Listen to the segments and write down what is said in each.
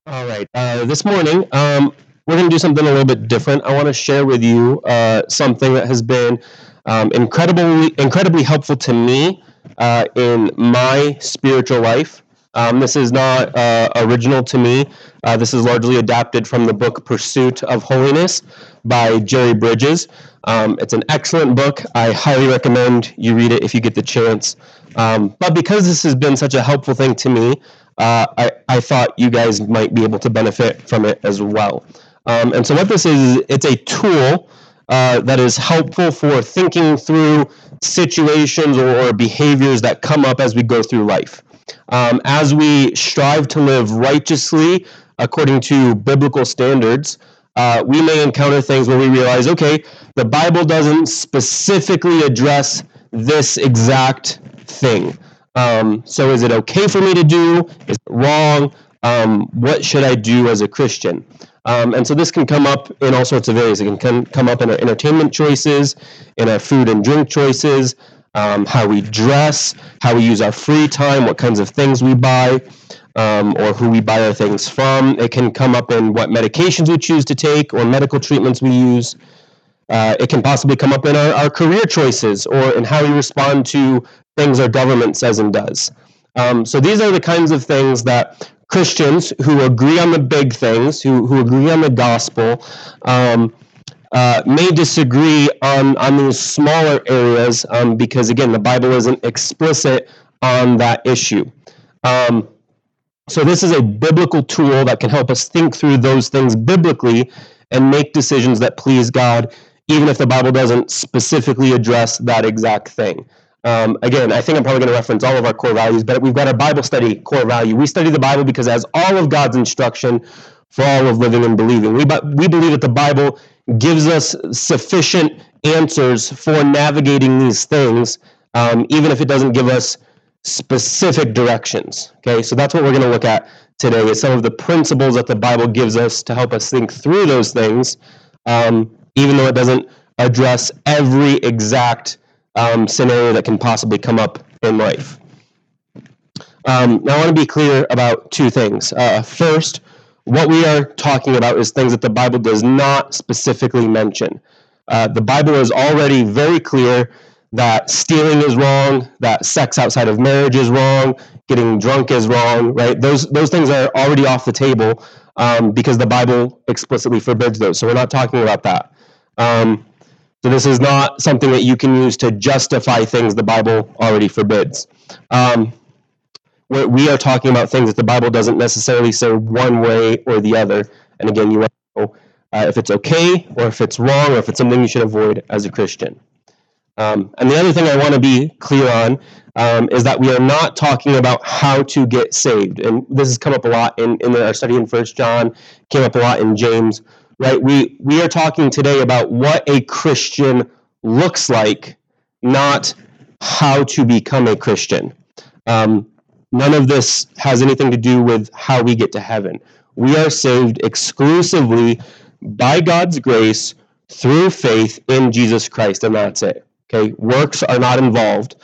All right. This morning, we're going to do something a little bit different. I want to share with you something that has been incredibly helpful to me in my spiritual life. This is not original to me. This is largely adapted from the book Pursuit of Holiness by Jerry Bridges. It's an excellent book. I highly recommend you read it if you get the chance. But because this has been such a helpful thing to me, I thought you guys might be able to benefit from it as well. And so what this is, it's a tool that is helpful for thinking through situations or behaviors that come up as we go through life. As we strive to live righteously according to biblical standards, we may encounter things where we realize, okay, the Bible doesn't specifically address this exact thing. So is it okay for me to do? Is it wrong? What should I do as a Christian? And so this can come up in all sorts of areas. It can come up in our entertainment choices, in our food and drink choices, how we dress, how we use our free time, what kinds of things we buy, or who we buy our things from. It can come up in what medications we choose to take or medical treatments we use. It can possibly come up in our career choices or in how we respond to things our government says and does. So these are the kinds of things that Christians who agree on the big things, who agree on the gospel, may disagree on these smaller areas because, again, the Bible isn't explicit on that issue. So this is a biblical tool that can help us think through those things biblically and make decisions that please God, even if the Bible doesn't specifically address that exact thing. Again, I think I'm probably going to reference all of our core values, but we've got our Bible study core value. We study the Bible because it has all of God's instruction for all of living and believing. We believe that the Bible gives us sufficient answers for navigating these things, even if it doesn't give us specific directions. Okay, so that's what we're going to look at today, is some of the principles that the Bible gives us to help us think through those things, even though it doesn't address every exact scenario that can possibly come up in life. Now, I want to be clear about two things. First, what we are talking about is things that the Bible does not specifically mention. The Bible is already very clear that stealing is wrong, that sex outside of marriage is wrong, getting drunk is wrong, right? Those things are already off the table because the Bible explicitly forbids those. So we're not talking about that. So this is not something that you can use to justify things the Bible already forbids. We are talking about things that the Bible doesn't necessarily say one way or the other. And again, you want to know if it's okay or if it's wrong or if it's something you should avoid as a Christian. And the other thing I want to be clear on is that we are not talking about how to get saved. And this has come up a lot in our study in 1 John, came up a lot in James, right? We are talking today about what a Christian looks like, not how to become a Christian. None of this has anything to do with how we get to heaven. We are saved exclusively by God's grace through faith in Jesus Christ, and that's it. Okay, works are not involved.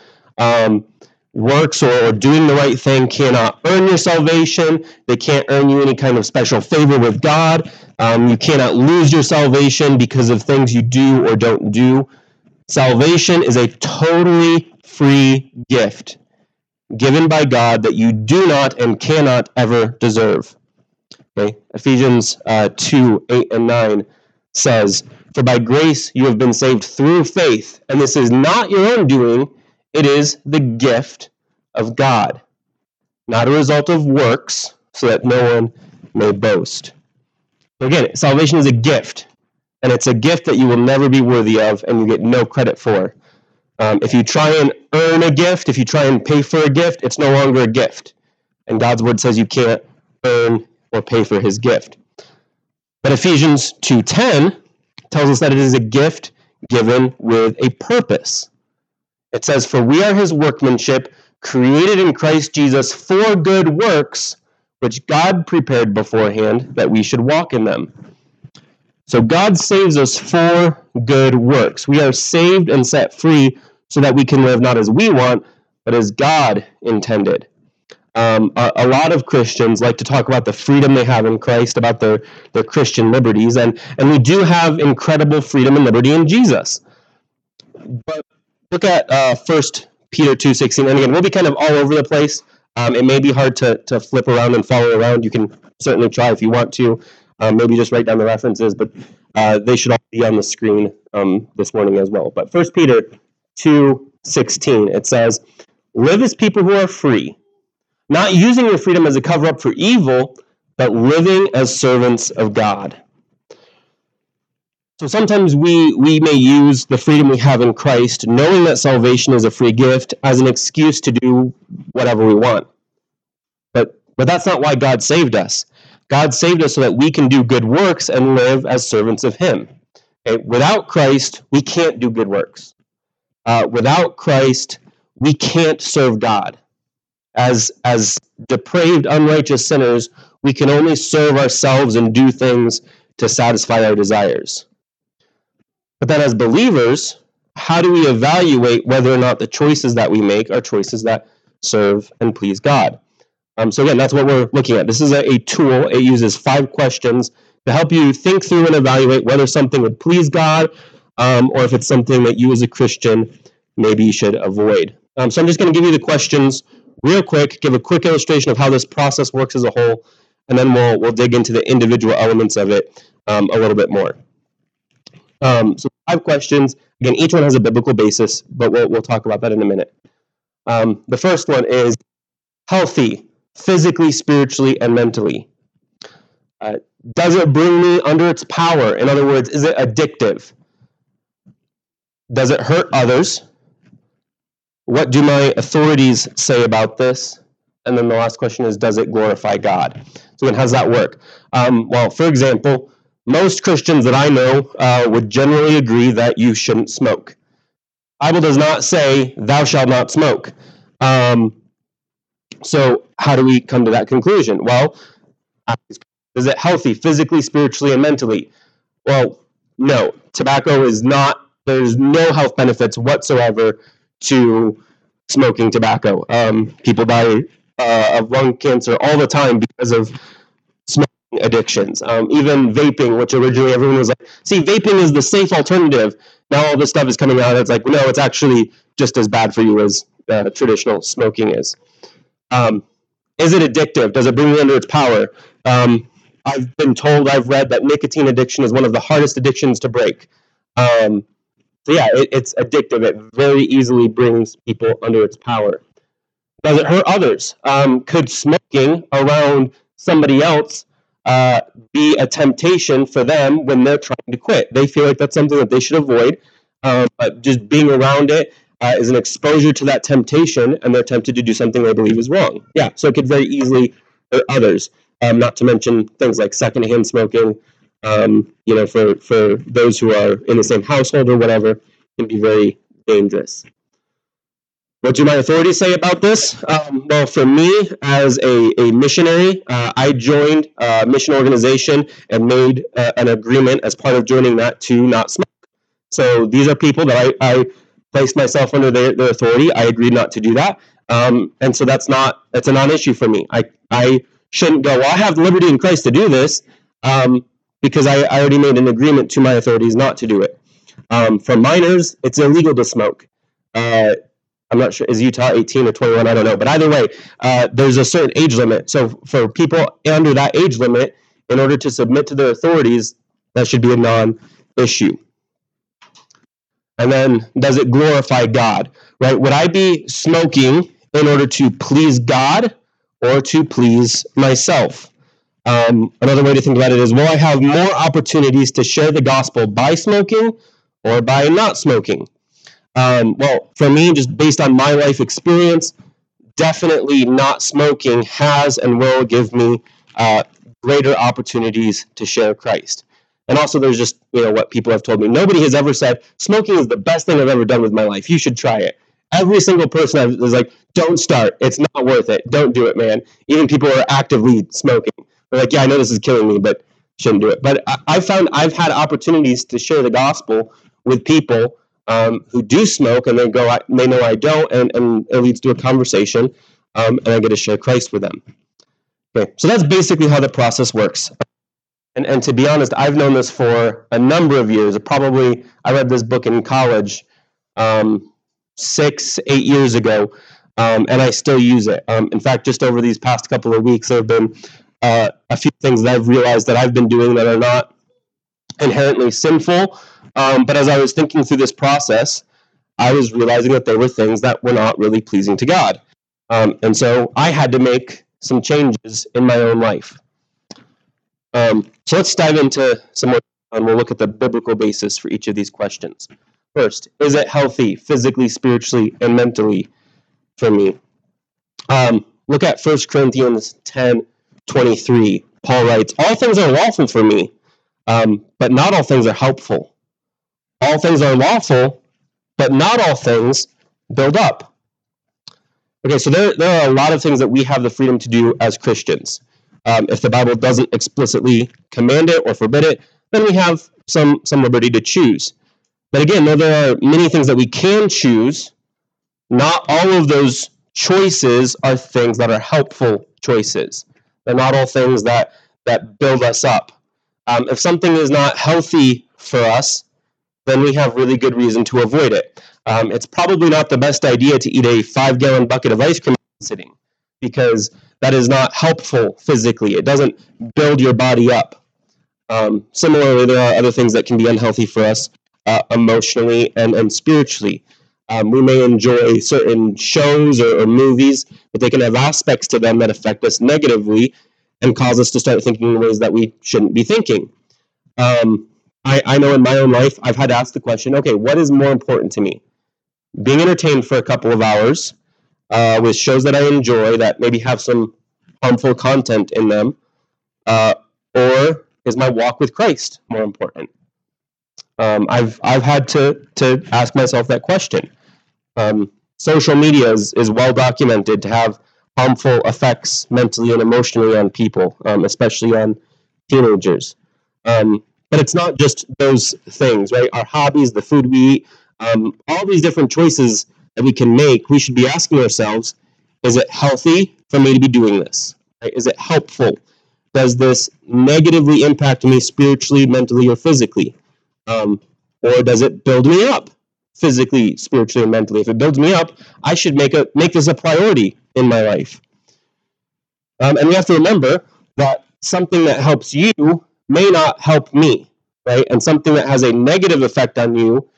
Works or doing the right thing cannot earn your salvation. They can't earn you any kind of special favor with God. You cannot lose your salvation because of things you do or don't do. Salvation is a totally free gift given by God that you do not and cannot ever deserve. Okay? Ephesians 2, 8 and 9 says, "For by grace you have been saved through faith, and this is not your own doing, it is the gift of God, not a result of works, so that no one may boast." Again, salvation is a gift, and it's a gift that you will never be worthy of, and you get no credit for. If you try and earn a gift, if you try and pay for a gift, it's no longer a gift. And God's word says you can't earn or pay for his gift. But Ephesians 2:10 tells us that it is a gift given with a purpose. It says, "For we are his workmanship, created in Christ Jesus for good works, which God prepared beforehand that we should walk in them." So God saves us for good works. We are saved and set free so that we can live not as we want, but as God intended. A lot of Christians like to talk about the freedom they have in Christ, about their Christian liberties, and we do have incredible freedom and liberty in Jesus. But look at 1 Peter 2:16, and again, we'll be kind of all over the place. It may be hard to flip around and follow around. You can certainly try if you want to. Maybe just write down the references, but they should all be on the screen this morning as well. But 1 Peter 2:16, it says, "Live as people who are free, not using your freedom as a cover-up for evil, but living as servants of God." So sometimes we may use the freedom we have in Christ, knowing that salvation is a free gift, as an excuse to do whatever we want. But that's not why God saved us. God saved us so that we can do good works and live as servants of Him. Okay? Without Christ, we can't do good works. Without Christ, we can't serve God. As depraved, unrighteous sinners, we can only serve ourselves and do things to satisfy our desires. But then as believers, how do we evaluate whether or not the choices that we make are choices that serve and please God? So again, that's what we're looking at. This is a tool. It uses 5 questions to help you think through and evaluate whether something would please God, or if it's something that you as a Christian maybe you should avoid. So I'm just going to give you the questions real quick, give a quick illustration of how this process works as a whole, and then we'll dig into the individual elements of it a little bit more. So 5 questions. Again, each one has a biblical basis, but we'll talk about that in a minute. The first one is healthy, physically, spiritually, and mentally. Does it bring me under its power? In other words, is it addictive? Does it hurt others? What do my authorities say about this? And then the last question is, does it glorify God? So then how does that work? Well, for example, most Christians that I know would generally agree that you shouldn't smoke. The Bible does not say, thou shalt not smoke. So how do we come to that conclusion? Well, is it healthy physically, spiritually, and mentally? Well, no. Tobacco is not, there's no health benefits whatsoever to smoking tobacco. People die of lung cancer all the time because of smoking addictions. Even vaping, which originally everyone was like, see, vaping is the safe alternative. Now all this stuff is coming out. It's like, no, it's actually just as bad for you as traditional smoking is. Is it addictive? Does it bring you under its power? I've been told, I've read that nicotine addiction is one of the hardest addictions to break. So yeah, it's addictive. It very easily brings people under its power. Does it hurt others? Could smoking around somebody else be a temptation for them when they're trying to quit? They feel like that's something that they should avoid, but just being around it is an exposure to that temptation, and they're tempted to do something they believe is wrong. Yeah, so it could very easily hurt others. Not to mention things like secondhand smoking, for those who are in the same household or whatever, can be very dangerous. What do my authorities say about this? Well, for me, as a missionary, I joined a mission organization and made an agreement as part of joining that to not smoke. So these are people that I placed myself under their authority. I agreed not to do that. And so that's a non-issue for me. I shouldn't go, well, I have the liberty in Christ to do this, because I already made an agreement to my authorities not to do it. For minors, it's illegal to smoke. I'm not sure, is Utah 18 or 21? I don't know. But either way, there's a certain age limit. So for people under that age limit, in order to submit to their authorities, that should be a non-issue. And then, does it glorify God? Right? Would I be smoking in order to please God or to please myself? Another way to think about it is, will I have more opportunities to share the gospel by smoking or by not smoking? Well, for me, just based on my life experience, definitely not smoking has and will give me greater opportunities to share Christ. And also there's just, what people have told me. Nobody has ever said, smoking is the best thing I've ever done with my life. You should try it. Every single person is like, don't start. It's not worth it. Don't do it, man. Even people who are actively smoking. They're like, yeah, I know this is killing me, but shouldn't do it. But I've found I've had opportunities to share the gospel with people who do smoke, and they know I don't, and it leads to a conversation, and I get to share Christ with them. Okay, so that's basically how the process works. And to be honest, I've known this for a number of years. Probably, I read this book in college 6, 8 years ago, and I still use it. In fact, just over these past couple of weeks, there have been a few things that I've realized that I've been doing that are not inherently sinful, but as I was thinking through this process, I was realizing that there were things that were not really pleasing to God. And so I had to make some changes in my own life. So let's dive into some more, and we'll look at the biblical basis for each of these questions. First, is it healthy physically, spiritually, and mentally for me? Look at 1 Corinthians 10:23. Paul writes, all things are lawful for me, but not all things are helpful. All things are lawful, but not all things build up. Okay, so there are a lot of things that we have the freedom to do as Christians. If the Bible doesn't explicitly command it or forbid it, then we have some liberty to choose. But again, though there are many things that we can choose, not all of those choices are things that are helpful choices. They're not all things that build us up. If something is not healthy for us, then we have really good reason to avoid it. It's probably not the best idea to eat a 5-gallon bucket of ice cream sitting, because that is not helpful physically. It doesn't build your body up. Similarly, there are other things that can be unhealthy for us emotionally and spiritually. We may enjoy certain shows or movies, but they can have aspects to them that affect us negatively and cause us to start thinking in ways that we shouldn't be thinking. I know in my own life, I've had to ask the question, okay, what is more important to me? Being entertained for a couple of hours with shows that I enjoy that maybe have some harmful content in them, or is my walk with Christ more important? I've had to ask myself that question. Social media is well documented to have harmful effects mentally and emotionally on people, especially on teenagers. But it's not just those things, right? Our hobbies, the food we eat, all these different choices that we can make, we should be asking ourselves, is it healthy for me to be doing this? Right? Is it helpful? Does this negatively impact me spiritually, mentally, or physically? Or does it build me up physically, spiritually, and mentally? If it builds me up, I should make this a priority in my life. And we have to remember that something that helps you may not help me, right? And something that has a negative effect on you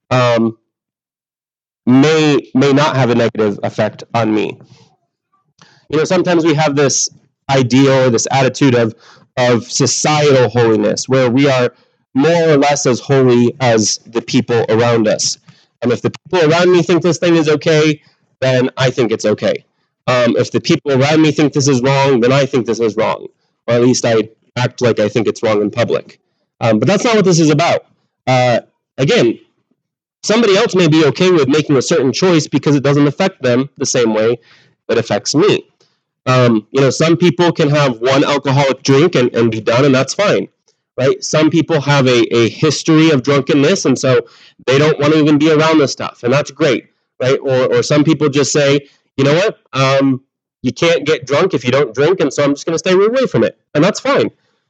may not have a negative effect on me. You know, sometimes we have this idea or this attitude of societal holiness, where we are more or less as holy as the people around us. And if the people around me think this thing is okay, then I think it's okay. If the people around me think this is wrong, then I think this is wrong. Or at least I act like I think it's wrong in public. But that's not what this is about. Again, somebody else may be okay with making a certain choice because it doesn't affect them the same way it affects me. You know, some people can have one alcoholic drink and be done, and that's fine, right? Some people have a history of drunkenness, and so they don't want to even be around this stuff, and that's great, right? Or some people just say, you know what, you can't get drunk if you don't drink, and so I'm just going to stay away from it, and that's fine.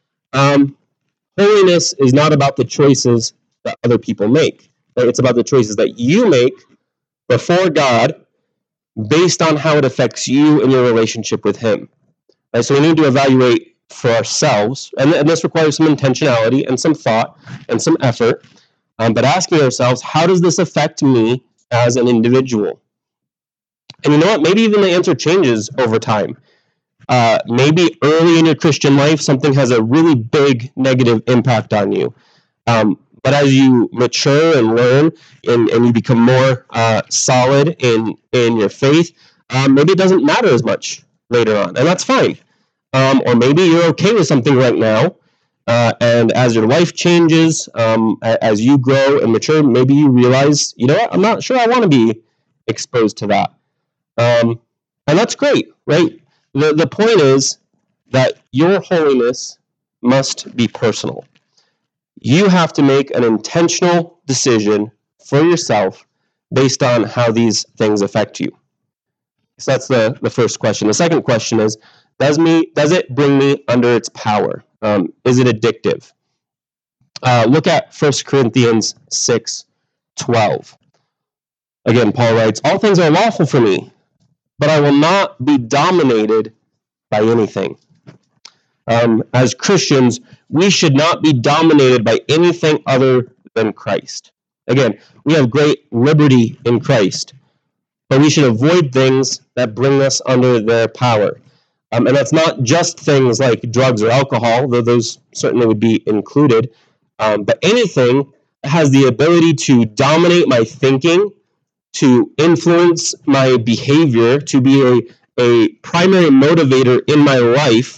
Holiness is not about the choices that other people make, right? It's about the choices that you make before God, based on how it affects you and your relationship with Him. Right? So we need to evaluate for ourselves, and this requires some intentionality and some thought and some effort, but asking ourselves, how does this affect me as an individual? And you know what? Maybe even the answer changes over time. Maybe early in your Christian life, something has a really big negative impact on you. But as you mature and learn and you become more solid in your faith, maybe it doesn't matter as much later on, and that's fine. Or maybe you're okay with something right now, and as your life changes, as you grow and mature, maybe you realize, you know what, I'm not sure I want to be exposed to that. And that's great, right? The point is that your holiness must be personal. You have to make an intentional decision for yourself based on how these things affect you. So that's the first question. The second question is, does it bring me under its power? Is it addictive? Look at 1 Corinthians 6:12. Again, Paul writes, all things are lawful for me, but I will not be dominated by anything. As Christians, we should not be dominated by anything other than Christ. Again, we have great liberty in Christ, but we should avoid things that bring us under their power. And that's not just things like drugs or alcohol, though those certainly would be included, but anything that has the ability to dominate my thinking, to influence my behavior, to be a primary motivator in my life,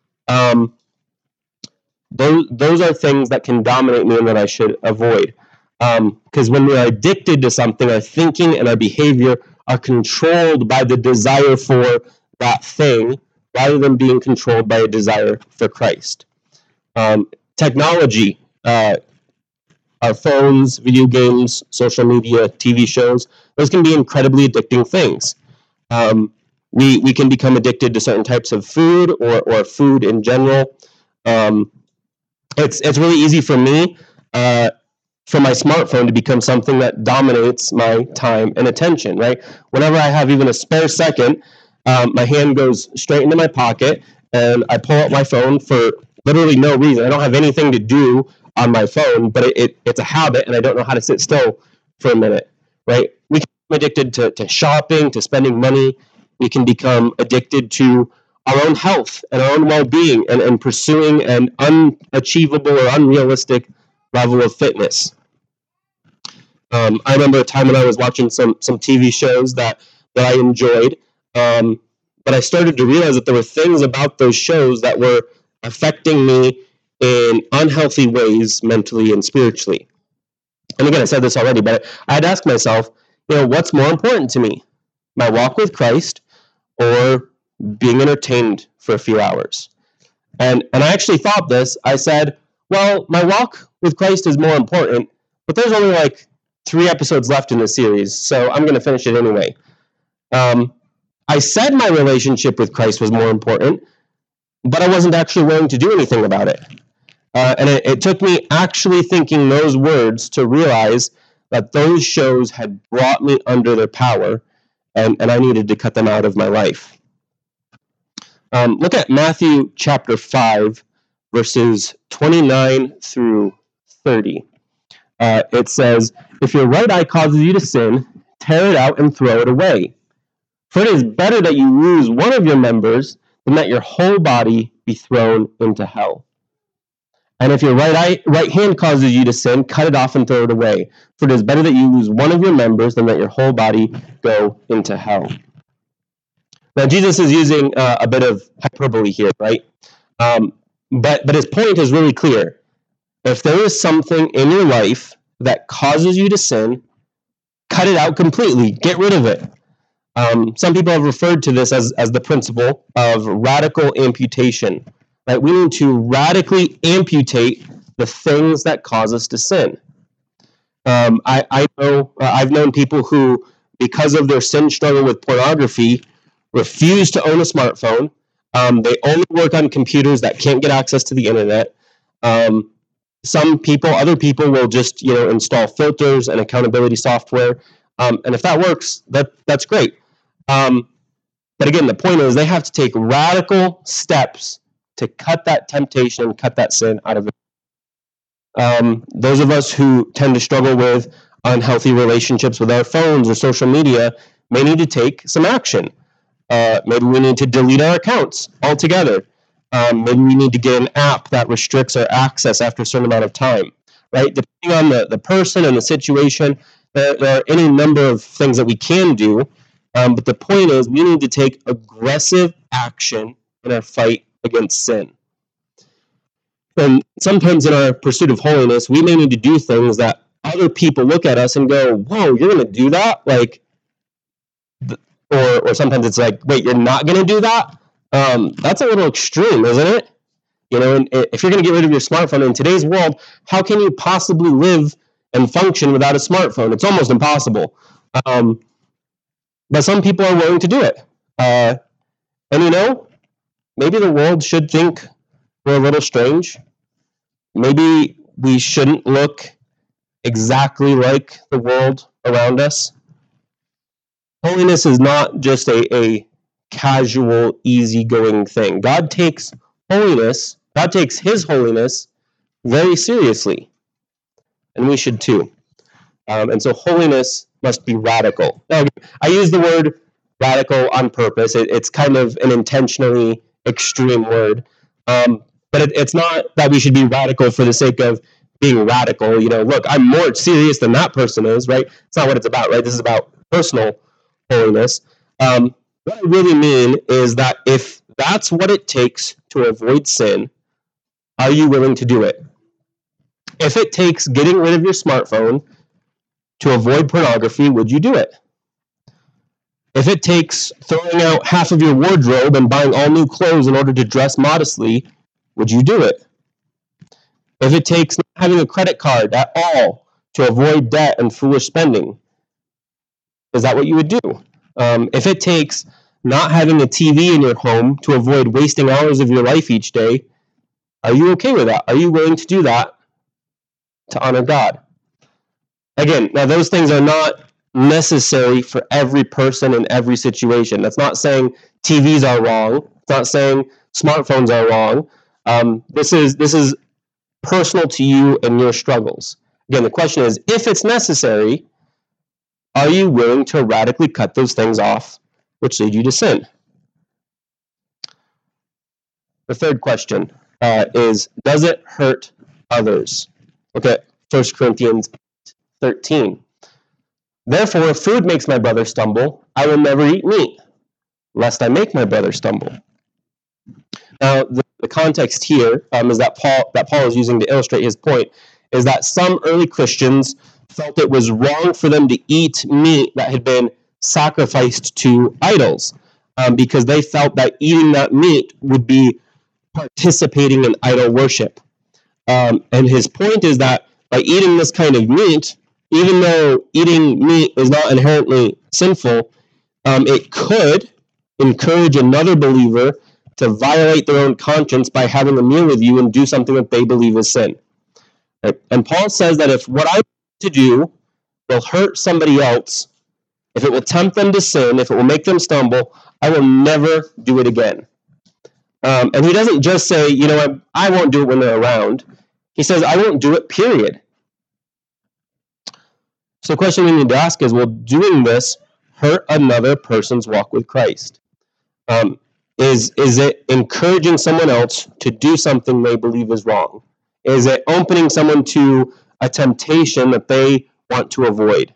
those are things that can dominate me and that I should avoid. Because when we're addicted to something, our thinking and our behavior are controlled by the desire for that thing, rather than being controlled by a desire for Christ. Technology, our phones, video games, social media, TV shows, those can be incredibly addicting things. We can become addicted to certain types of food or food in general. It's really easy for me, for my smartphone to become something that dominates my time and attention, right? Whenever I have even a spare second, my hand goes straight into my pocket and I pull out my phone for literally no reason. I don't have anything to do on my phone, but it's a habit and I don't know how to sit still for a minute, right? We can become addicted to shopping, to spending money. We can become addicted to our own health and our own well-being and pursuing an unachievable or unrealistic level of fitness. I remember a time when I was watching some TV shows that I enjoyed, but I started to realize that there were things about those shows that were affecting me in unhealthy ways, mentally and spiritually. And again, I said this already, but I'd ask myself, what's more important to me? My walk with Christ or being entertained for a few hours? And I actually thought this. I said, well, my walk with Christ is more important, but there's only like 3 episodes left in the series, so I'm going to finish it anyway. I said my relationship with Christ was more important, but I wasn't actually willing to do anything about it. And it took me actually thinking those words to realize that those shows had brought me under their power, and I needed to cut them out of my life. Look at Matthew chapter 5, verses 29 through 30. It says, if your right eye causes you to sin, tear it out and throw it away. For it is better that you lose one of your members than that your whole body be thrown into hell. And if your right hand causes you to sin, cut it off and throw it away. For it is better that you lose one of your members than that your whole body go into hell. Now, Jesus is using a bit of hyperbole here, right? But his point is really clear. If there is something in your life that causes you to sin, cut it out completely. Get rid of it. Some people have referred to this as the principle of radical amputation. Right? We need to radically amputate the things that cause us to sin. I've known people who, because of their sin struggle with pornography, refuse to own a smartphone. They only work on computers that can't get access to the internet. Other people will just install filters and accountability software, and if that works, that's great. But again, the point is they have to take radical steps to cut that temptation and cut that sin out of it. Those of us who tend to struggle with unhealthy relationships with our phones or social media may need to take some action. Maybe we need to delete our accounts altogether. Maybe we need to get an app that restricts our access after a certain amount of time. Right? Depending on the person and the situation, there are any number of things that we can do. But the point is, we need to take aggressive action in our fight against sin. And sometimes in our pursuit of holiness, we may need to do things that other people look at us and go, whoa, you're going to do that? Or sometimes it's like, wait, you're not going to do that? That's a little extreme, isn't it? And if you're going to get rid of your smartphone in today's world, how can you possibly live and function without a smartphone? It's almost impossible. But some people are willing to do it. And maybe the world should think we're a little strange. Maybe we shouldn't look exactly like the world around us. Holiness is not just a casual, easygoing thing. God takes His holiness very seriously, and we should too. And so holiness must be radical. Now, I use the word radical on purpose. It's kind of an intentionally extreme word. But it's not that we should be radical for the sake of being radical. Look, I'm more serious than that person is, right? It's not what it's about, right? This is about personal holiness. What I really mean is that if that's what it takes to avoid sin, are you willing to do it? If it takes getting rid of your smartphone to avoid pornography, would you do it? If it takes throwing out half of your wardrobe and buying all new clothes in order to dress modestly, would you do it? If it takes not having a credit card at all to avoid debt and foolish spending, is that what you would do? If it takes not having a TV in your home to avoid wasting hours of your life each day, are you okay with that? Are you willing to do that to honor God? Again, now those things are not necessary for every person in every situation. That's not saying TVs are wrong. It's not saying smartphones are wrong. This is personal to you and your struggles. Again, the question is, if it's necessary, are you willing to radically cut those things off which lead you to sin? The third question is, does it hurt others? Look at 1 Corinthians 13. Therefore, if food makes my brother stumble, I will never eat meat, lest I make my brother stumble. Now, the context here is that Paul is using to illustrate his point, is that some early Christians felt it was wrong for them to eat meat that had been sacrificed to idols, because they felt that eating that meat would be participating in idol worship. And his point is that by eating this kind of meat, even though eating meat is not inherently sinful, it could encourage another believer to violate their own conscience by having a meal with you and do something that they believe is sin. Right? And Paul says that if what I to do will hurt somebody else, if it will tempt them to sin, if it will make them stumble, I will never do it again. And he doesn't just say, I won't do it when they're around. He says, I won't do it, period. So the question we need to ask is, will doing this hurt another person's walk with Christ? Is it encouraging someone else to do something they believe is wrong? Is it opening someone to a temptation that they want to avoid?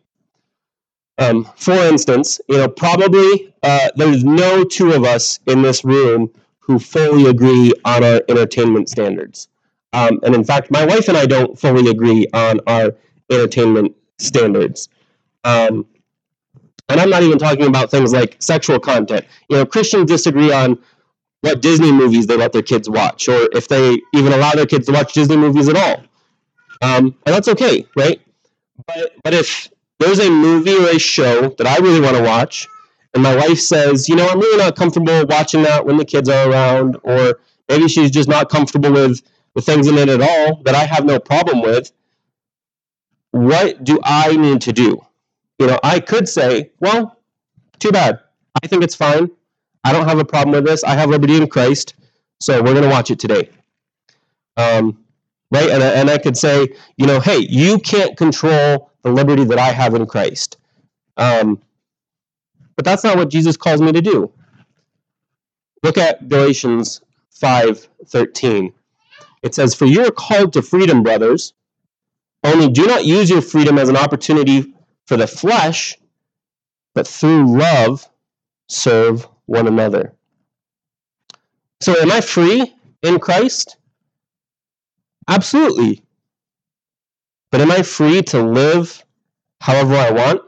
For instance, probably there's no two of us in this room who fully agree on our entertainment standards. And in fact, my wife and I don't fully agree on our entertainment standards. And I'm not even talking about things like sexual content. Christians disagree on what Disney movies they let their kids watch, or if they even allow their kids to watch Disney movies at all. And that's okay, right? But if there's a movie or a show that I really want to watch, and my wife says, I'm really not comfortable watching that when the kids are around, or maybe she's just not comfortable with things in it at all that I have no problem with, what do I need to do? I could say, well, too bad. I think it's fine. I don't have a problem with this. I have liberty in Christ, so we're going to watch it today. Right? And I could say, hey, you can't control the liberty that I have in Christ. But that's not what Jesus calls me to do. Look at Galatians 5:13. It says, for you are called to freedom, brothers. Only do not use your freedom as an opportunity for the flesh, but through love serve one another. So am I free in Christ? Absolutely. But am I free to live however I want?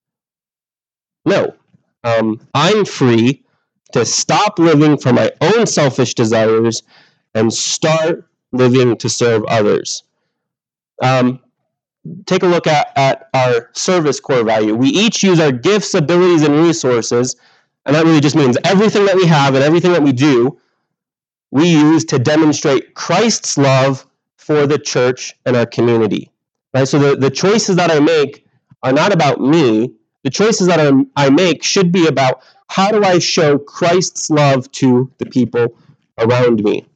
No. I'm free to stop living for my own selfish desires and start living to serve others. take a look at our service core value. We each use our gifts, abilities, and resources, and that really just means everything that we have and everything that we do, we use to demonstrate Christ's love for the church and our community. Right? So the choices that I make are not about me. The choices that I make should be about how do I show Christ's love to the people around me.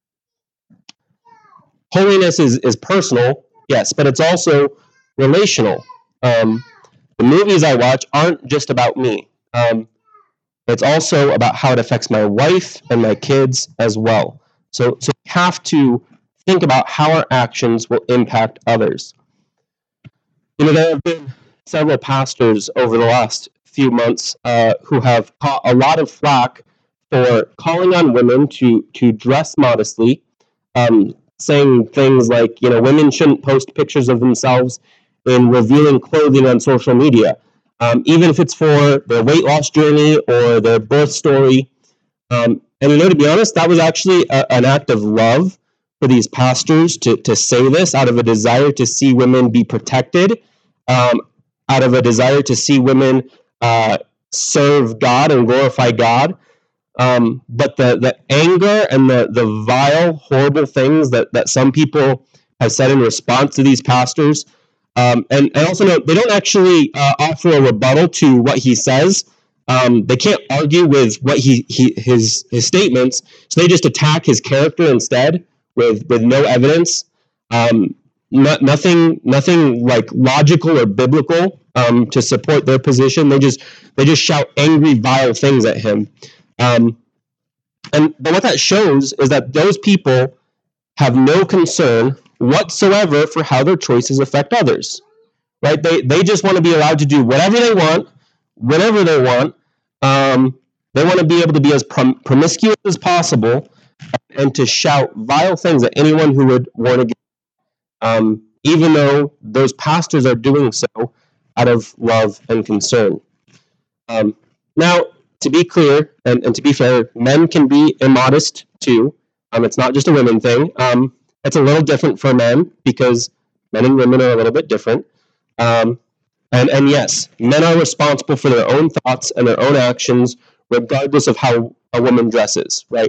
Holiness is personal, yes, but it's also relational. The movies I watch aren't just about me. It's also about how it affects my wife and my kids as well. So we have to think about how our actions will impact others. There have been several pastors over the last few months who have caught a lot of flack for calling on women to dress modestly, saying things like, women shouldn't post pictures of themselves in revealing clothing on social media, even if it's for their weight loss journey or their birth story. And to be honest, that was actually an act of love for these pastors to say this out of a desire to see women be protected, out of a desire to see women serve God and glorify God. But the anger and the vile, horrible things that some people have said in response to these pastors, and also note, they don't actually offer a rebuttal to what he says. They can't argue with what his statements, so they just attack his character instead with no evidence. Nothing like logical or biblical to support their position. They just shout angry, vile things at him. But what that shows is that those people have no concern whatsoever for how their choices affect others. Right? They just want to be allowed to do whatever they want, whenever they want. They want to be able to be as promiscuous as possible and to shout vile things at anyone who would warn against, even though those pastors are doing so out of love and concern. Now, to be clear and to be fair, men can be immodest too. It's not just a women thing. It's a little different for men because men and women are a little bit different. And yes, men are responsible for their own thoughts and their own actions, regardless of how a woman dresses, right?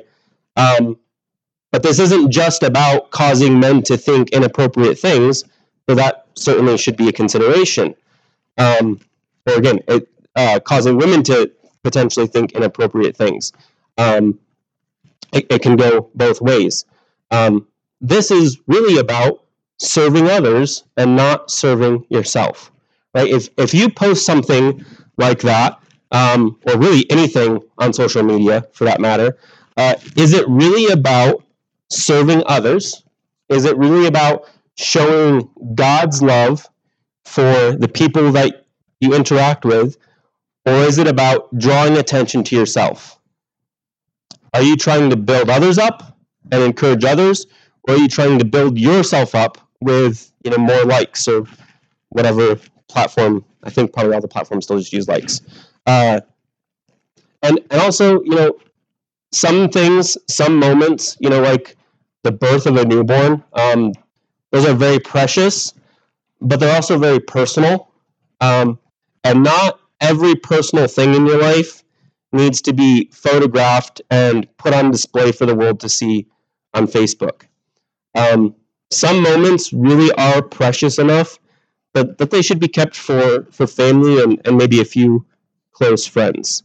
But this isn't just about causing men to think inappropriate things, but that certainly should be a consideration. Or again, causing women to potentially think inappropriate things. It can go both ways. This is really about serving others and not serving yourself, right? If you post something like that, or really anything on social media for that matter, is it really about serving others? Is it really about showing God's love for the people that you interact with? Or is it about drawing attention to yourself? Are you trying to build others up and encourage others? Or are you trying to build yourself up with more likes or whatever platform? I think probably all the platforms still just use likes. And also, some things, some moments, like the birth of a newborn, those are very precious, but they're also very personal. And not every personal thing in your life needs to be photographed and put on display for the world to see on Facebook. Some moments really are precious enough that they should be kept for family and maybe a few close friends.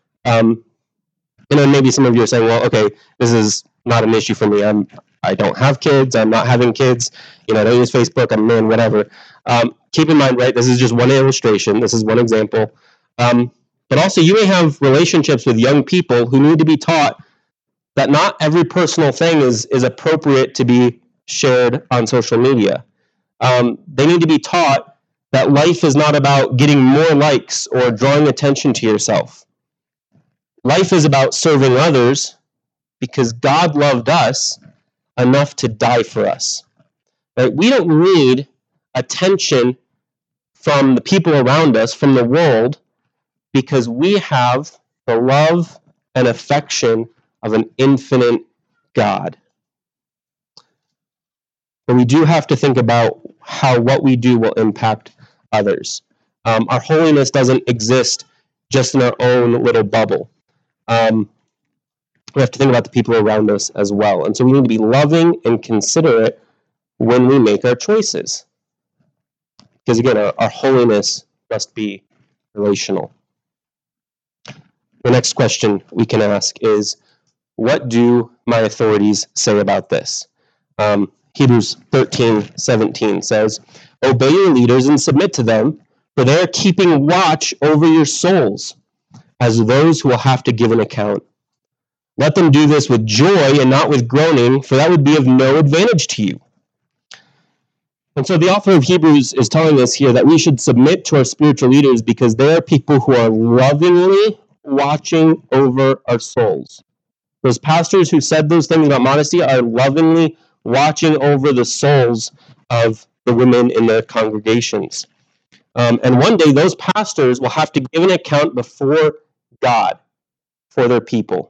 Maybe some of you are saying, well, okay, this is not an issue for me. I don't have kids. I'm not having kids. I don't use Facebook. I'm a man, whatever. Keep in mind, right, this is just one illustration. This is one example. But also, you may have relationships with young people who need to be taught that not every personal thing is appropriate to be shared on social media. They need to be taught that life is not about getting more likes or drawing attention to yourself. Life is about serving others because God loved us enough to die for us. Right? We don't need attention from the people around us, from the world, because we have the love and affection of an infinite God. But we do have to think about how what we do will impact others. Our holiness doesn't exist just in our own little bubble. We have to think about the people around us as well. And so we need to be loving and considerate when we make our choices. Because again, our holiness must be relational. The next question we can ask is, what do my authorities say about this? Hebrews 13:17 says, obey your leaders and submit to them, for they are keeping watch over your souls, as those who will have to give an account. Let them do this with joy and not with groaning, for that would be of no advantage to you. And so the author of Hebrews is telling us here that we should submit to our spiritual leaders because they are people who are lovingly watching over our souls. Those pastors who said those things about modesty are lovingly watching over the souls of the women in their congregations. And one day those pastors will have to give an account before God for their people.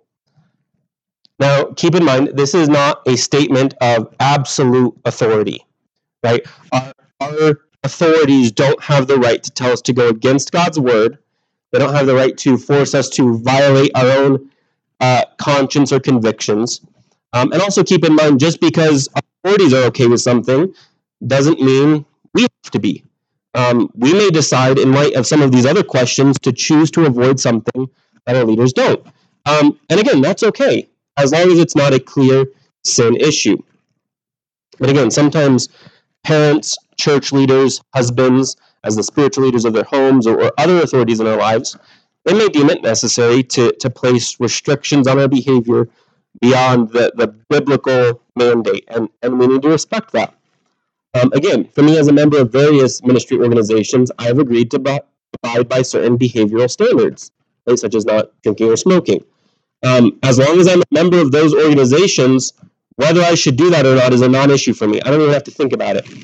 Now, keep in mind, this is not a statement of absolute authority, right? Our authorities don't have the right to tell us to go against God's word. They don't have the right to force us to violate our own conscience or convictions. And also keep in mind, just because authorities are okay with something doesn't mean we have to be. We may decide, in light of some of these other questions, to choose to avoid something that our leaders don't. And again, that's okay, as long as it's not a clear sin issue. But again, sometimes parents, church leaders, husbands, as the spiritual leaders of their homes, or other authorities in our lives, they may deem it necessary to place restrictions on our behavior beyond the biblical mandate, and we need to respect that. Again, for me as a member of various ministry organizations, I've agreed to abide by certain behavioral standards, right, such as not drinking or smoking. As long as I'm a member of those organizations, whether I should do that or not is a non-issue for me. I don't even have to think about it.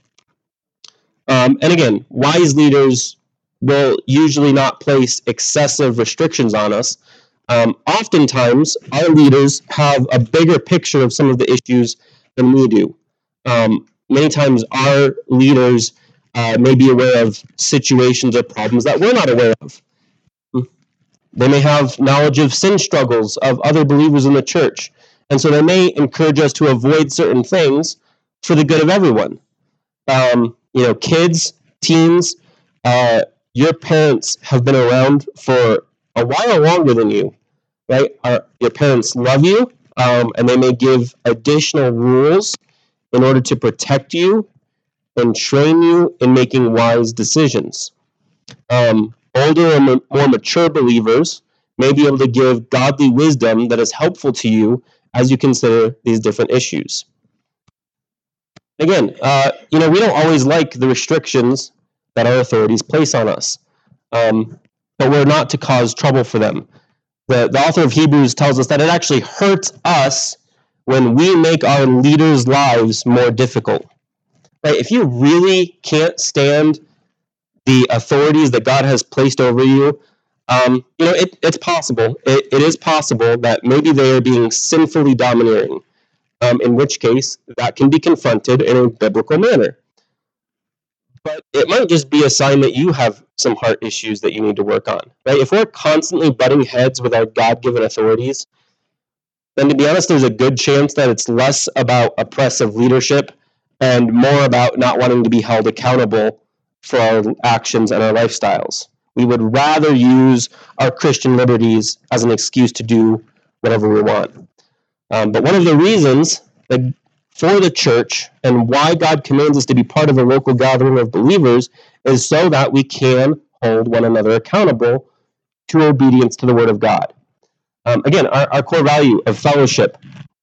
And again, wise leaders will usually not place excessive restrictions on us. Oftentimes, our leaders have a bigger picture of some of the issues than we do. Many times, our leaders may be aware of situations or problems that we're not aware of. They may have knowledge of sin struggles of other believers in the church. And so they may encourage us to avoid certain things for the good of everyone. Kids, teens, your parents have been around for a while longer than you, right? Your parents love you, and they may give additional rules in order to protect you and train you in making wise decisions. Older and more mature believers may be able to give godly wisdom that is helpful to you as you consider these different issues. Again, we don't always like the restrictions that our authorities place on us, but we're not to cause trouble for them. The author of Hebrews tells us that it actually hurts us when we make our leaders' lives more difficult. Right? If you really can't stand the authorities that God has placed over you, it's possible. It is possible that maybe they are being sinfully domineering, in which case that can be confronted in a biblical manner. But it might just be a sign that you have some heart issues that you need to work on. Right? If we're constantly butting heads with our God-given authorities, then to be honest, there's a good chance that it's less about oppressive leadership and more about not wanting to be held accountable for our actions and our lifestyles. We would rather use our Christian liberties as an excuse to do whatever we want. But one of the reasons for the church and why God commands us to be part of a local gathering of believers is so that we can hold one another accountable to obedience to the Word of God. Again, our core value of fellowship.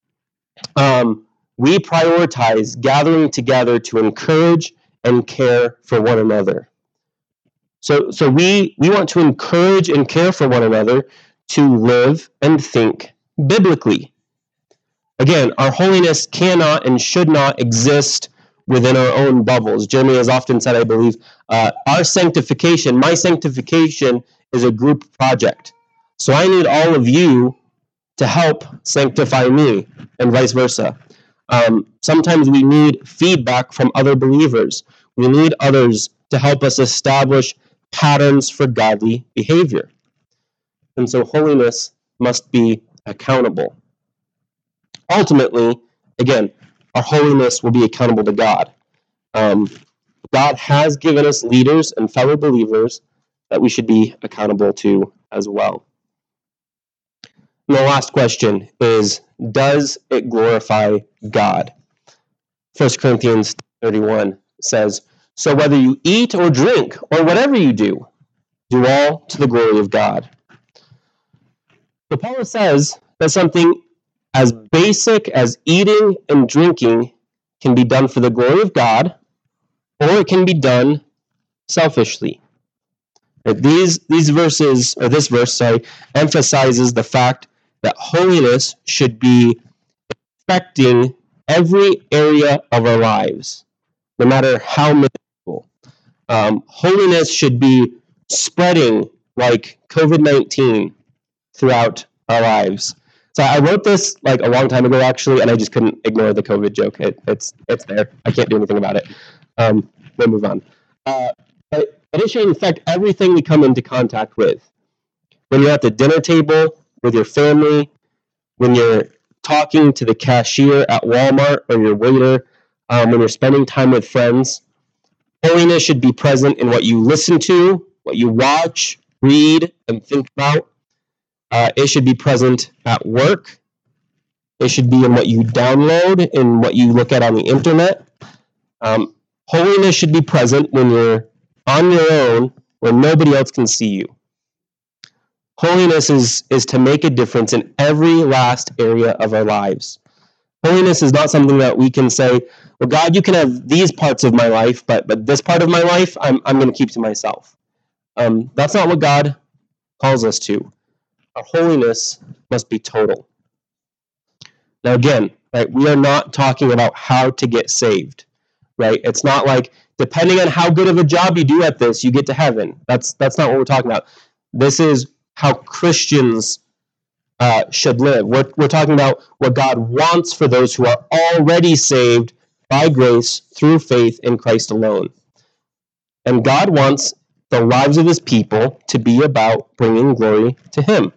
We prioritize gathering together to encourage and care for one another. So we want to encourage and care for one another to live and think biblically. Again, our holiness cannot and should not exist within our own bubbles. Jeremy has often said, I believe, our sanctification, my sanctification is a group project. So I need all of you to help sanctify me, and vice versa. Sometimes we need feedback from other believers. We need others to help us establish patterns for godly behavior. And so holiness must be accountable. Ultimately, again, our holiness will be accountable to God. God has given us leaders and fellow believers that we should be accountable to as well. And the last question is, does it glorify God? 1 Corinthians 31 says, so whether you eat or drink or whatever you do, do all to the glory of God. So Paul says that something as basic as eating and drinking can be done for the glory of God, or it can be done selfishly. This verse emphasizes the fact that holiness should be affecting every area of our lives, no matter how minuscule. Holiness should be spreading like COVID-19 throughout our lives. So I wrote this like a long time ago, actually, and I just couldn't ignore the COVID joke. It's there. I can't do anything about it. We'll move on. But it should affect everything we come into contact with. When you're at the dinner table with your family, when you're talking to the cashier at Walmart or your waiter, when you're spending time with friends, holiness should be present in what you listen to, what you watch, read, and think about. It should be present at work. It should be in what you download, in what you look at on the internet. Holiness should be present when you're on your own, when nobody else can see you. Holiness is to make a difference in every last area of our lives. Holiness is not something that we can say, well, God, you can have these parts of my life, but this part of my life, I'm going to keep to myself. That's not what God calls us to. Our holiness must be total. Now again, right, we are not talking about how to get saved, right? It's not like, depending on how good of a job you do at this, you get to heaven. That's not what we're talking about. This is how Christians should live. We're talking about what God wants for those who are already saved by grace through faith in Christ alone. And God wants the lives of his people to be about bringing glory to him.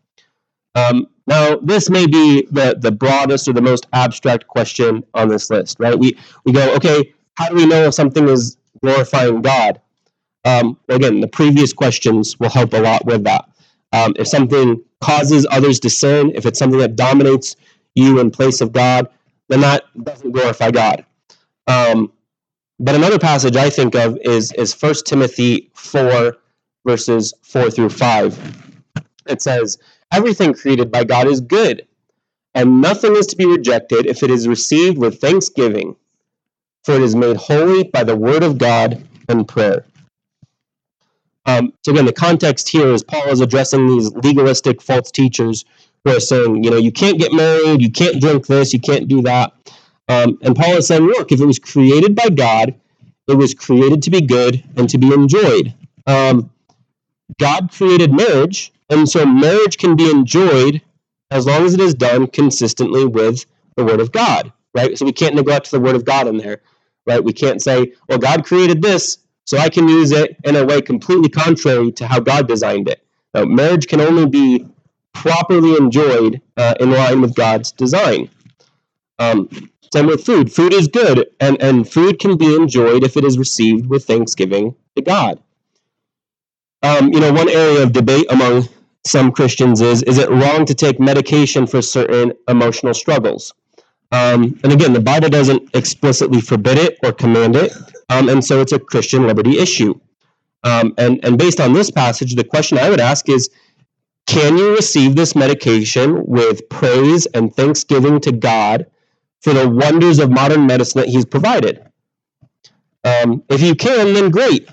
Now, this may be the broadest or the most abstract question on this list, right? We go, okay, how do we know if something is glorifying God? Again, the previous questions will help a lot with that. If something causes others to sin, if it's something that dominates you in place of God, then that doesn't glorify God. But another passage I think of is 1 Timothy 4, verses 4 through 5. It says, everything created by God is good, and nothing is to be rejected if it is received with thanksgiving, for it is made holy by the word of God and prayer. So again, the context here is Paul is addressing these legalistic false teachers who are saying, you can't get married, you can't drink this, you can't do that. And Paul is saying, look, if it was created by God, it was created to be good and to be enjoyed. God created marriage, and so marriage can be enjoyed as long as it is done consistently with the Word of God, right? So we can't neglect the Word of God in there, right? We can't say, well, God created this, so I can use it in a way completely contrary to how God designed it. Now, marriage can only be properly enjoyed in line with God's design. Same with food. Food is good, and food can be enjoyed if it is received with thanksgiving to God. One area of debate among some Christians is it wrong to take medication for certain emotional struggles? And again, the Bible doesn't explicitly forbid it or command it, and so it's a Christian liberty issue. And based on this passage, the question I would ask is, can you receive this medication with praise and thanksgiving to God for the wonders of modern medicine that he's provided? If you can, then great.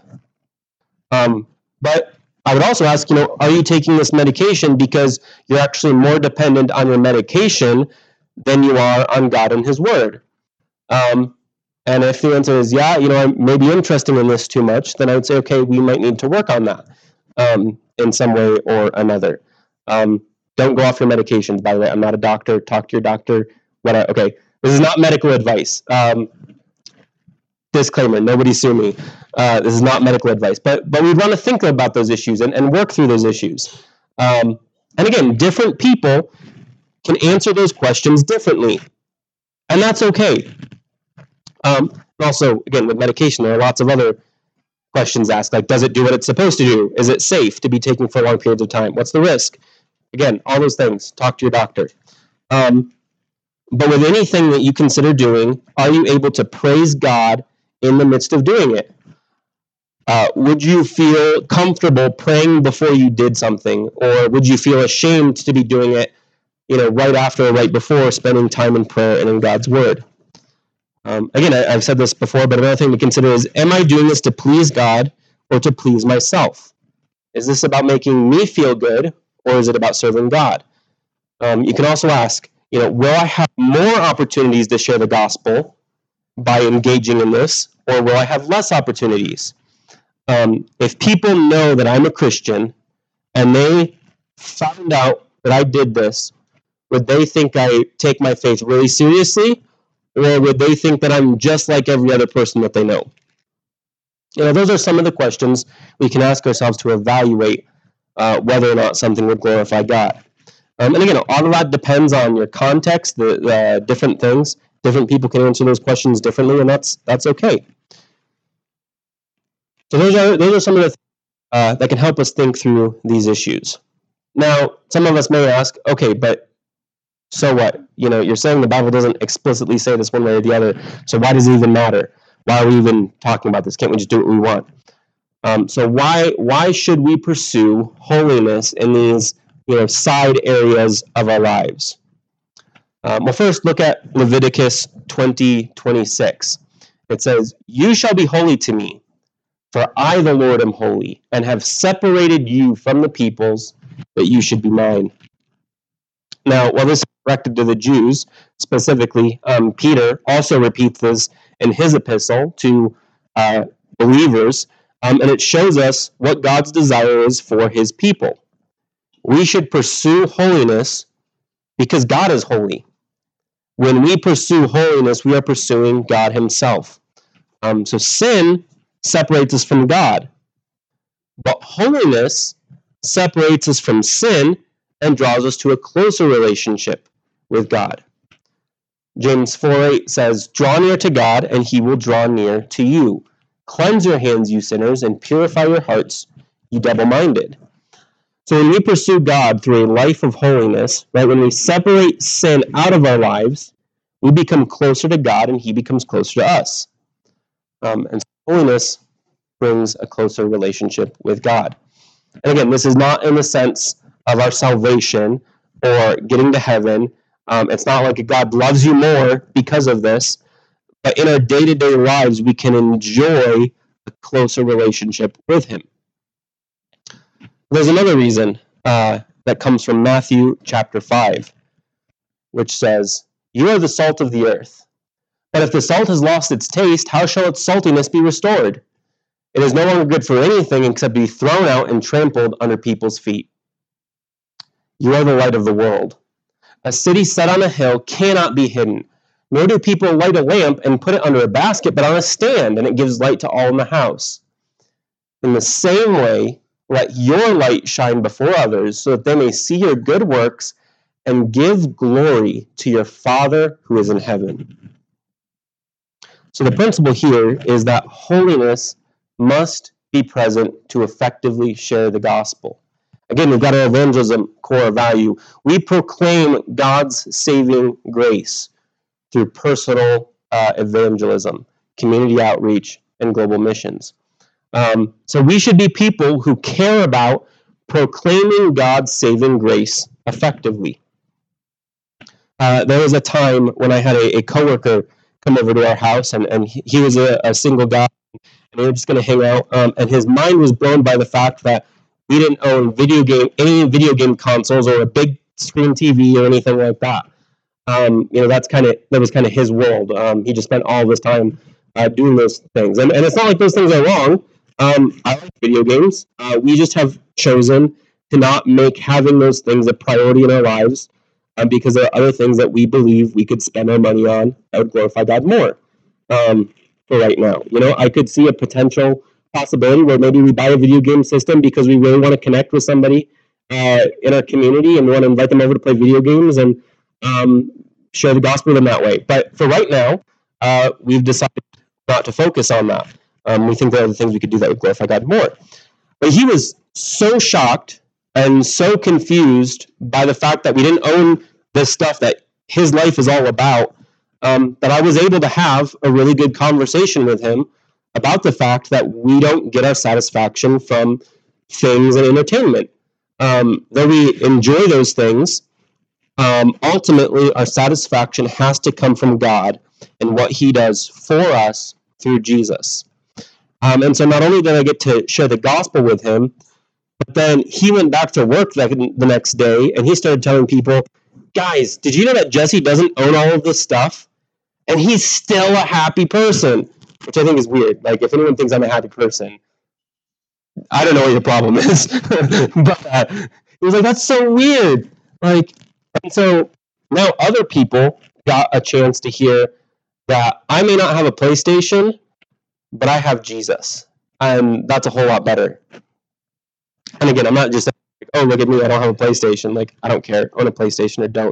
But I would also ask, are you taking this medication because you're actually more dependent on your medication than you are on God and his word? And if the answer is, yeah, I may be interested in this too much, then I would say, okay, we might need to work on that in some way or another. Don't go off your medications, by the way. I'm not a doctor. Talk to your doctor. Okay. This is not medical advice. Disclaimer, nobody sue me. This is not medical advice. But we want to think about those issues and work through those issues. And again, different people can answer those questions differently. And that's okay. Also, again, with medication, there are lots of other questions asked, like, does it do what it's supposed to do? Is it safe to be taken for long periods of time? What's the risk? Again, all those things. Talk to your doctor. But with anything that you consider doing, are you able to praise God in the midst of doing it? Would you feel comfortable praying before you did something, or would you feel ashamed to be doing it, right after or right before spending time in prayer and in God's Word? Again, I've said this before, but another thing to consider is, am I doing this to please God or to please myself? Is this about making me feel good, or is it about serving God? You can also ask, will I have more opportunities to share the gospel by engaging in this, or will I have less opportunities? If people know that I'm a Christian and they found out that I did this, would they think I take my faith really seriously, or would they think that I'm just like every other person that they know? Those are some of the questions we can ask ourselves to evaluate whether or not something would glorify God. And again, all of that depends on your context, the different things. Different people can answer those questions differently, and that's okay. So those are some of the things that can help us think through these issues. Now, some of us may ask, okay, but so what? You're saying the Bible doesn't explicitly say this one way or the other, so why does it even matter? Why are we even talking about this? Can't we just do what we want? So why should we pursue holiness in these side areas of our lives? Well, first look at Leviticus 20:26. It says, "You shall be holy to me, for I, the Lord, am holy, and have separated you from the peoples, that you should be mine." Now, while this is directed to the Jews specifically, Peter also repeats this in his epistle to believers, and it shows us what God's desire is for his people. We should pursue holiness because God is holy. When we pursue holiness, we are pursuing God himself. So sin separates us from God, but holiness separates us from sin and draws us to a closer relationship with God. James 4:8 says, "Draw near to God, and he will draw near to you. Cleanse your hands, you sinners, and purify your hearts, you double-minded." So when we pursue God through a life of holiness, right, when we separate sin out of our lives, we become closer to God, and he becomes closer to us. And so holiness brings a closer relationship with God. And again, this is not in the sense of our salvation or getting to heaven. It's not like God loves you more because of this, but in our day-to-day lives, we can enjoy a closer relationship with him. There's another reason that comes from Matthew chapter 5, which says, "You are the salt of the earth. But if the salt has lost its taste, how shall its saltiness be restored? It is no longer good for anything except to be thrown out and trampled under people's feet. You are the light of the world. A city set on a hill cannot be hidden, nor do people light a lamp and put it under a basket, but on a stand, and it gives light to all in the house. In the same way, let your light shine before others, so that they may see your good works and give glory to your Father who is in heaven." So the principle here is that holiness must be present to effectively share the gospel. Again, we've got our evangelism core value. We proclaim God's saving grace through personal evangelism, community outreach, and global missions. So we should be people who care about proclaiming God's saving grace effectively. There was a time when I had a coworker come over to our house, and he was a single guy, and we were just going to hang out, and his mind was blown by the fact that we didn't own any video game consoles or a big screen TV or anything like that. That was kind of his world. He just spent all of his time doing those things, and it's not like those things are wrong. I like video games. We just have chosen to not make having those things a priority in our lives, because there are other things that we believe we could spend our money on that would glorify God more. For right now, I could see a potential possibility where maybe we buy a video game system because we really want to connect with somebody in our community and we want to invite them over to play video games and share the gospel in that way. But for right now, we've decided not to focus on that. We think there are other things we could do that would glorify God more. But he was so shocked and so confused by the fact that we didn't own this stuff that his life is all about, that I was able to have a really good conversation with him about the fact that we don't get our satisfaction from things and entertainment. Though we enjoy those things, ultimately our satisfaction has to come from God and what he does for us through Jesus. And so not only did I get to share the gospel with him, but then he went back to work the next day and he started telling people, guys, did you know that Jesse doesn't own all of this stuff? And he's still a happy person, which I think is weird. Like, if anyone thinks I'm a happy person, I don't know what your problem is. But he was like, that's so weird. Like, and so now other people got a chance to hear that I may not have a PlayStation, but I have Jesus. And that's a whole lot better. And again, I'm not just like, oh, look at me, I don't have a PlayStation. Like, I don't care. Own a PlayStation or don't.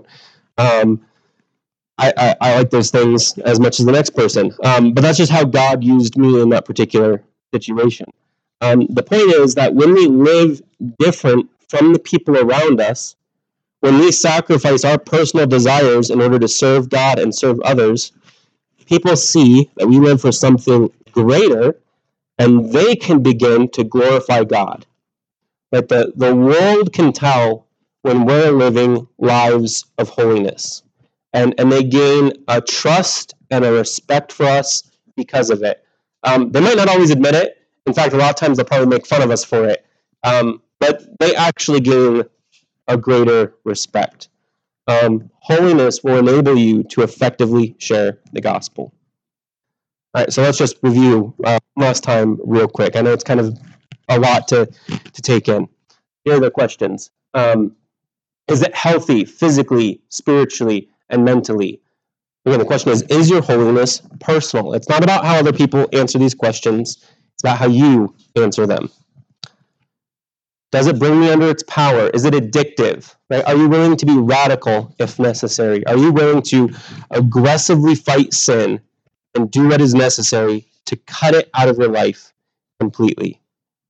I like those things as much as the next person. But that's just how God used me in that particular situation. The point is that when we live different from the people around us, when we sacrifice our personal desires in order to serve God and serve others, people see that we live for something greater, and they can begin to glorify God. That the world can tell when we're living lives of holiness. And they gain a trust and a respect for us because of it. They might not always admit it. In fact, a lot of times they'll probably make fun of us for it. But they actually gain a greater respect. Holiness will enable you to effectively share the gospel. All right, so let's just review last time real quick. I know it's kind of a lot to take in. Here are the questions. Is it healthy physically, spiritually, and mentally? Again, the question is your holiness personal? It's not about how other people answer these questions. It's about how you answer them. Does it bring me under its power? Is it addictive? Right? Are you willing to be radical if necessary? Are you willing to aggressively fight sin and do what is necessary to cut it out of your life completely?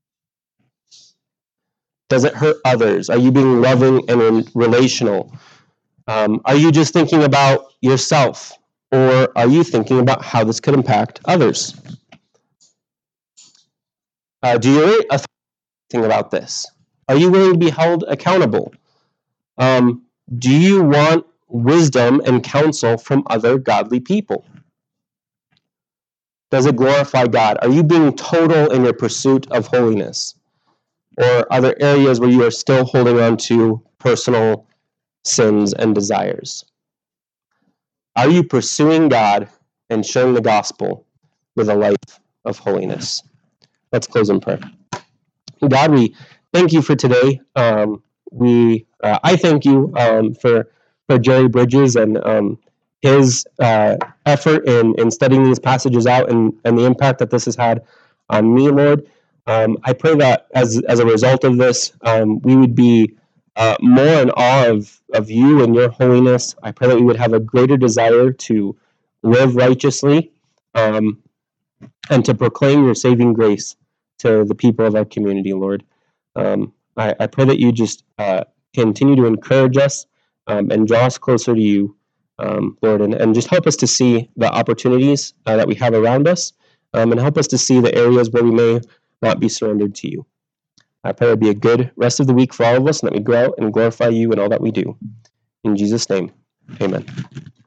Does it hurt others? Are you being loving and relational? Are you just thinking about yourself? Or are you thinking about how this could impact others? Do you really think about this? Are you willing to be held accountable? Do you want wisdom and counsel from other godly people? Does it glorify God? Are you being total in your pursuit of holiness? Or are there areas where you are still holding on to personal sins and desires? Are you pursuing God and sharing the gospel with a life of holiness? Let's close in prayer. God, we thank you for today. I thank you for Jerry Bridges and his effort in studying these passages out and the impact that this has had on me, Lord. I pray that as a result of this, we would be more in awe of you and your holiness. I pray that we would have a greater desire to live righteously and to proclaim your saving grace to the people of our community, Lord. I pray that you just continue to encourage us and draw us closer to you, Lord, and just help us to see the opportunities that we have around us and help us to see the areas where we may not be surrendered to you. I pray it would be a good rest of the week for all of us and that we go out and glorify you in all that we do. In Jesus' name, amen.